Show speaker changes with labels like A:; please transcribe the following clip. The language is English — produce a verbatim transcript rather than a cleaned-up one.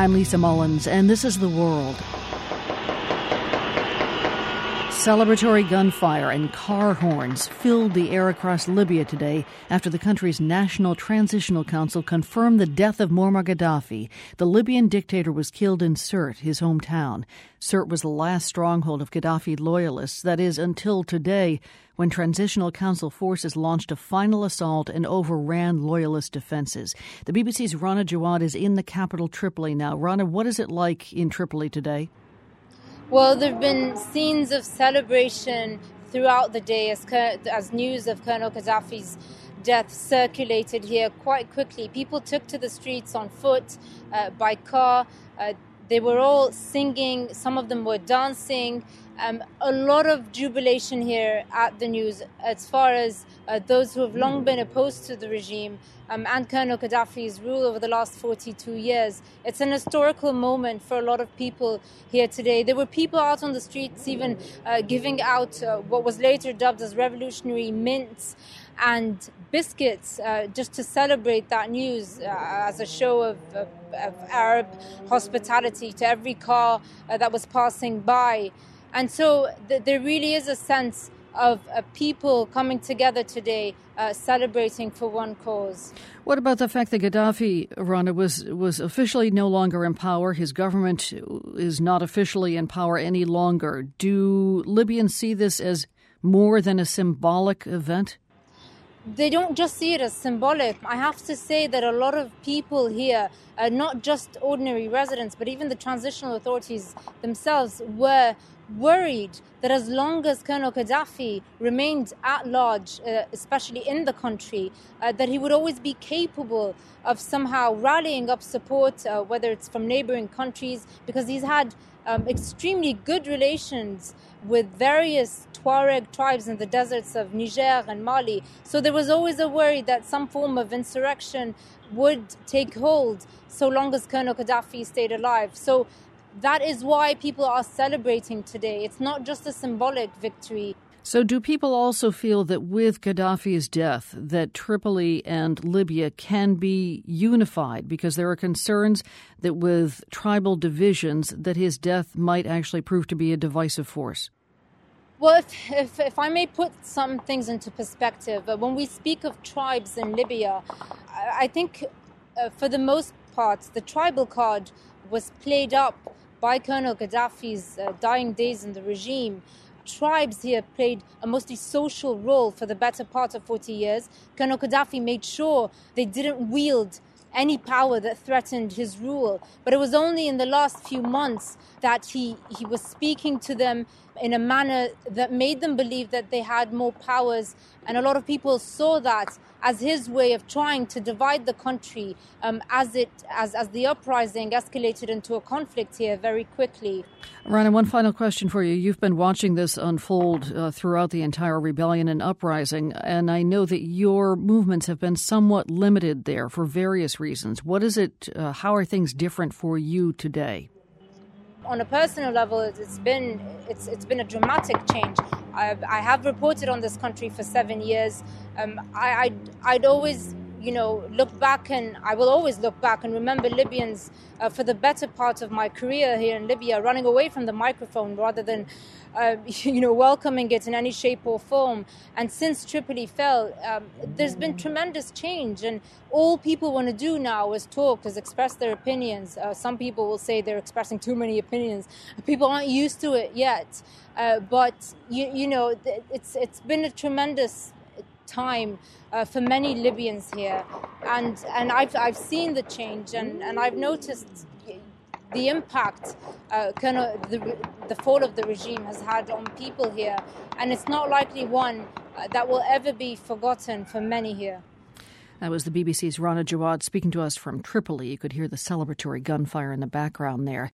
A: I'm Lisa Mullins, and this is The World. Celebratory gunfire and car horns filled the air across Libya today after the country's National Transitional Council confirmed the death of Muammar Gaddafi. The Libyan dictator was killed in Sirte, his hometown. Sirte was the last stronghold of Gaddafi loyalists, that is, until today, when Transitional Council forces launched a final assault and overran loyalist defenses. The B B C's Rana Jawad is in the capital, Tripoli, now. Rana, what is it like in Tripoli today?
B: Well, there have been scenes of celebration throughout the day as, as news of Colonel Gaddafi's death circulated here quite quickly. People took to the streets on foot, uh, by car. Uh, they were all singing. Some of them were dancing. Um, a lot of jubilation here at the news as far as uh, those who have long been opposed to the regime um, and Colonel Gaddafi's rule over the last forty-two years. It's an historical moment for a lot of people here today. There were people out on the streets even uh, giving out uh, what was later dubbed as revolutionary mints and biscuits uh, just to celebrate that news uh, as a show of, of, of Arab hospitality to every car uh, that was passing by. And so th- there really is a sense of uh, people coming together today, uh, celebrating for one cause.
A: What about the fact that Gaddafi, Rana, was, was officially no longer in power? His government is not officially in power any longer. Do Libyans see this as more than a symbolic event?
B: They don't just see it as symbolic. I have to say that a lot of people here, uh, not just ordinary residents, but even the transitional authorities themselves, were worried that as long as Colonel Gaddafi remained at large, uh, especially in the country, uh, that he would always be capable of somehow rallying up support, uh, whether it's from neighboring countries, because he's had um, extremely good relations with various Tuareg tribes in the deserts of Niger and Mali. So there was always a worry that some form of insurrection would take hold so long as Colonel Gaddafi stayed alive. So that is why people are celebrating today. It's not just a symbolic victory.
A: So do people also feel that with Gaddafi's death, that Tripoli and Libya can be unified? Because there are concerns that with tribal divisions, that his death might actually prove to be a divisive force.
B: Well, if, if, if I may put some things into perspective, uh, when we speak of tribes in Libya, I, I think uh, for the most part, the tribal card was played up by Colonel Gaddafi's uh, dying days in the regime. Tribes here played a mostly social role for the better part of forty years. Colonel Gaddafi made sure they didn't wield any power that threatened his rule. But it was only in the last few months that he, he was speaking to them in a manner that made them believe that they had more powers. And a lot of people saw that as his way of trying to divide the country um, as it as, as the uprising escalated into a conflict here very quickly.
A: Rana, one final question for you. You've been watching this unfold uh, throughout the entire rebellion and uprising, and I know that your movements have been somewhat limited there for various reasons. What is it, uh, how are things different for you today?
B: On a personal level, it's been it's it's been a dramatic change. I've, I have reported on this country for seven years. Um, I, I'd, I'd always, you know, look back, and I will always look back and remember Libyans uh, for the better part of my career here in Libya, running away from the microphone rather than, uh, you know, welcoming it in any shape or form. And since Tripoli fell, um, there's been tremendous change, and all people want to do now is talk, is express their opinions. Uh, some people will say they're expressing too many opinions. People aren't used to it yet, uh, but you, you know, it's it's been a tremendous time uh, for many Libyans here, and and I've I've seen the change, and, and I've noticed the impact uh, kind of the the fall of the regime has had on people here, and it's not likely one uh, that will ever be forgotten for many here.
A: That was the B B C's Rana Jawad speaking to us from Tripoli. You could hear the celebratory gunfire in the background there.